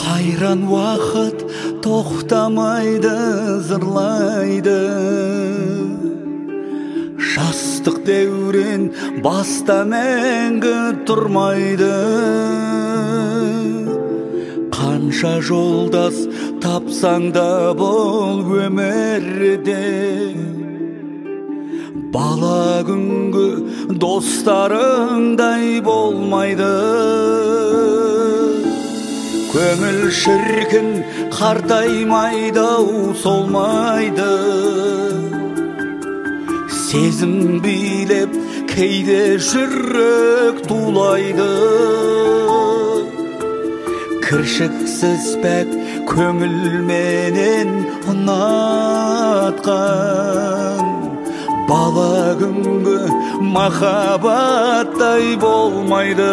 Қайран уақыт тоқтамайды, зырлайды. Жастық дәурен баста мәңгі тұрмайды. Қанша жолдас тапсаң да бұл өмірде, бала күнгі достарыңдай болмайды. Көңіл шіркін қартаймайды-ау, солмайды. Сезім билеп кейде жүрек тулайды. Кіршіксіз пәк көңілменен ұнатқан бала күнгі махаббаттай болмайды.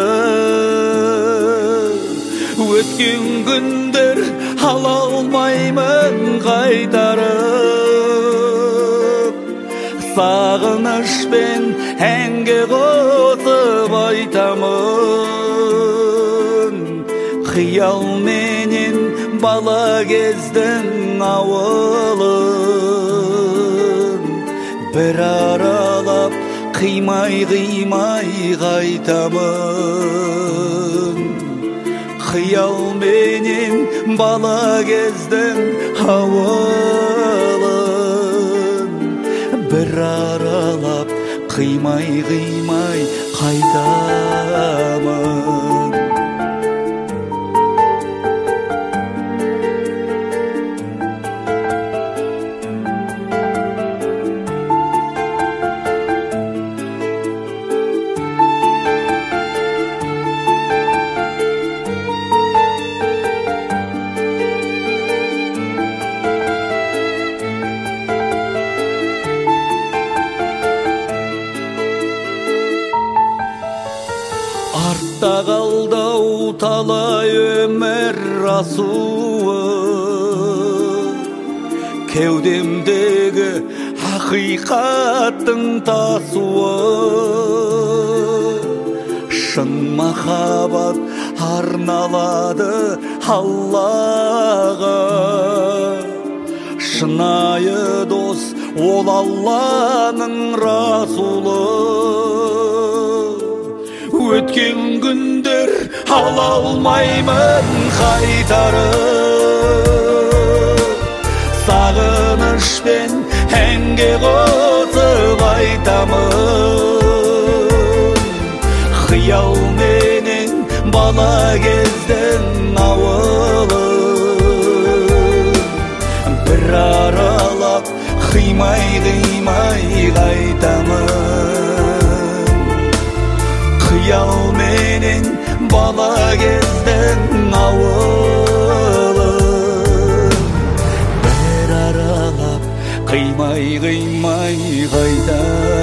Өткен күндер ала алмаймын қайтарып, сағынышпен әнге қосып айтамын. Қиялменен бала кездің ауылын бір аралап қимай-қимай қайтамын. Қиялменен бала кездің ауылын бір аралап қимай-қимай қайтамын. Артта қалды-ау талай өмір асуы, кеудемдегі ақиқаттың тасуы. Шын махаббат арналады Аллаға, шынайы дос ол Алланың расулы. Өткен күндер ала алмаймын қайтарып, сағынышпен әнге қосып айтамын. Қиялменен бала кездің ауылын бір аралап қимай-қимай қайтамын. Қиялменен бала кездің ауылын бір аралап қимай-қимай қайтамын.